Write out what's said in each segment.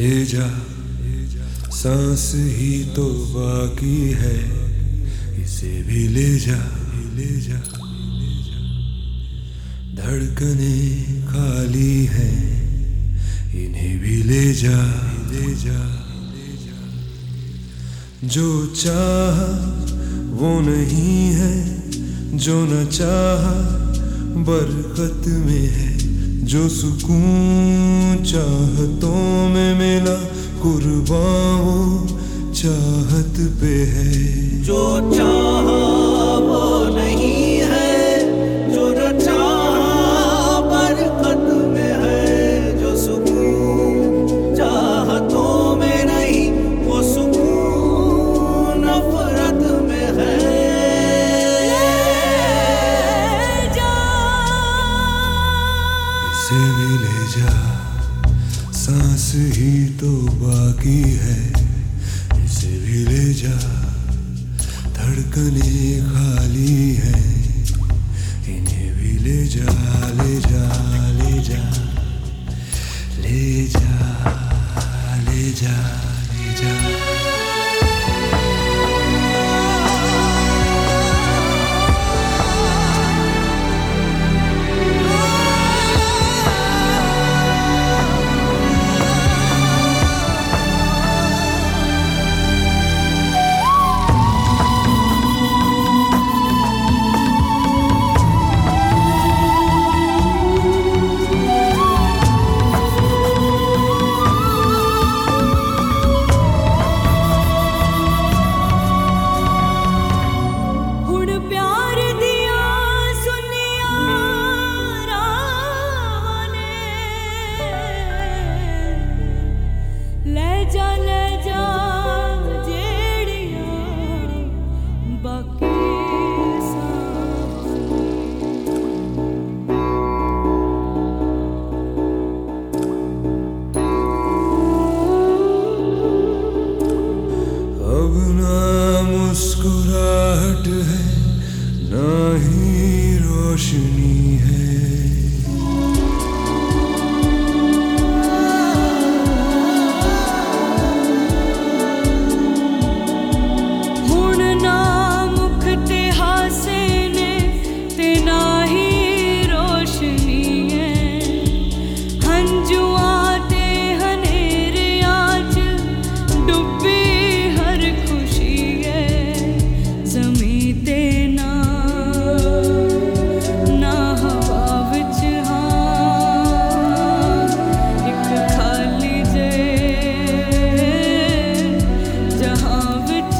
ले जा, सांस ही तो बाकी है, इसे भी ले जा, ले जा। धड़कने खाली है, इन्हें भी ले जा, ले जा। जो चाह वो नहीं है, जो न चाह बरकत में है। जो सुकून चाहतों में मिला, कुर्बान वो चाहत पे है। जो चाह वो नहीं है, जो न चाह बरकत में है। जो सुकून चाहतों में नहीं, वो सुकून नफरत में है। इसे भी ले जा, सांस ही तो बाकी है, इसे भी ले जा। धड़कने खाली है, इन्हें भी ले जा, ले जा, ले जा, ले जा, ले जा, ले जा। अब ना मुस्कुराहट है, ना ही रोशनी है। हुण ना मुख ते हासे ने, ते ना ही रोशनी है। हंजुआं ते हनेरियां च डुब्बी हर खुशी है। ज़मीं ते ना हवा विच एक खाली जे जहां विच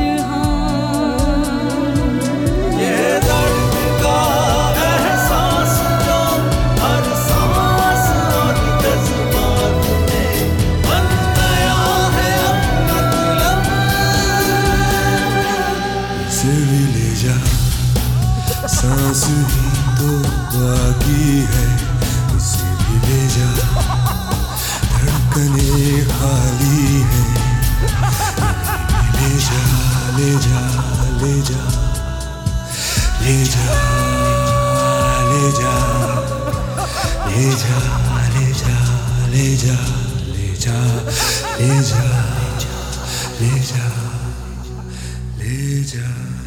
ये दर्द का एहसास जो हर सांस और जज्बात में बन गया है अब मतलब। इसे भी ले जा, सांस ही तो बाकी है, इसे भी ले जा। धड़कने खाली है, ले जा, ले जा, ले जा, ले जा, ले जा, ले जा, ले जा, ले जा, ले जा, ले जा, ले जा, ले जा।